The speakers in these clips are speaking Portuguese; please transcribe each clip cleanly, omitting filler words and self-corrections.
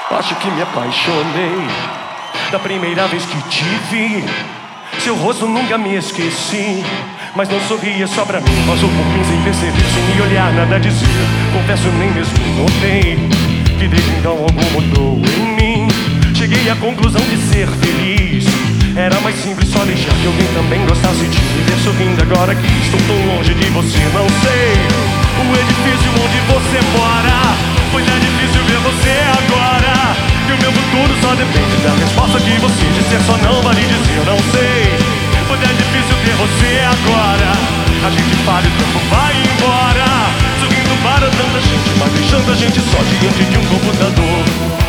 Acho que me apaixonei da primeira vez que te vi. Seu rosto nunca me esqueci, mas não sorria só pra mim. Passou por mim sem perceber, sem me olhar, nada dizer. Confesso, nem mesmo notei que desde então algo mudou em mim. Cheguei à conclusão de ser feliz era mais simples só deixar que alguém também gostasse de me ver sorrindo. Agora que estou tão longe de você, não sei o edifício onde você mora, pois é difícil ver você agora. E o meu futuro só depende da resposta que você disser. Só não vale dizer não sei, pois é difícil ter você agora. A gente para e o tempo vai embora, sorrindo para tanta gente, mas deixando a gente só diante de um computador.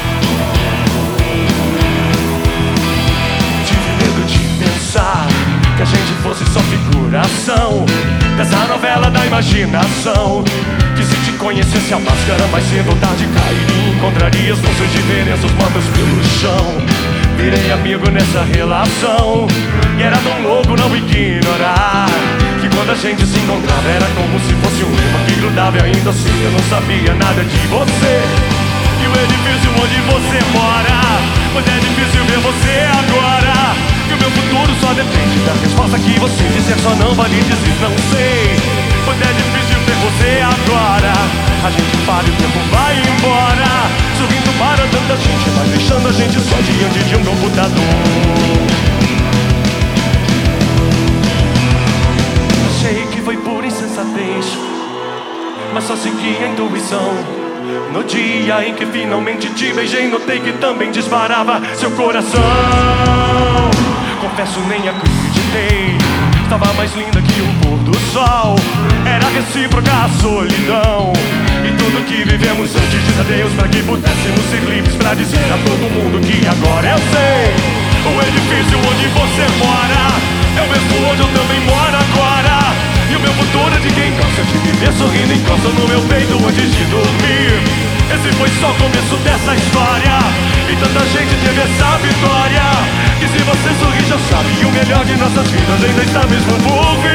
Tive medo de pensar que a gente fosse só figuração dessa novela da imaginação, que se te conhecesse a máscara mais cedo ou tarde cairia. Encontrarias nossas diferenças mortas pelo chão. Virei amigo nessa relação e era tão louco não ignorar que quando a gente se encontrava era como se fosse um imã que grudava. E ainda assim eu não sabia nada de você e o edifício onde você mora, pois é difícil ver você agora. E o meu futuro só depende da resposta que você disser. Só não vale dizer não sei, pois é difícil ver você agora. A gente para e o tempo vai embora, sorrindo para tanta gente, mas deixando a gente só diante de um computador. Achei que foi pura insensatez, mas só segui a intuição. No dia em que finalmente te beijei, notei que também disparava seu coração. Confesso, nem acreditei, estava mais linda que o pôr do sol. Era recíproca a solidão e tudo que vivemos antes de adeus, para que pudéssemos ser livres pra dizer a todo mundo que agora eu sei o edifício onde você mora é o mesmo onde eu também moro agora. E o meu futuro é de quem gosta de me ver sorrindo, encosta no meu peito antes de dormir. Esse foi só o começo dessa história e tanta gente teve essa vitória, que se você sorrir já sabe, o melhor de nossas vidas ainda está mesmo por vir.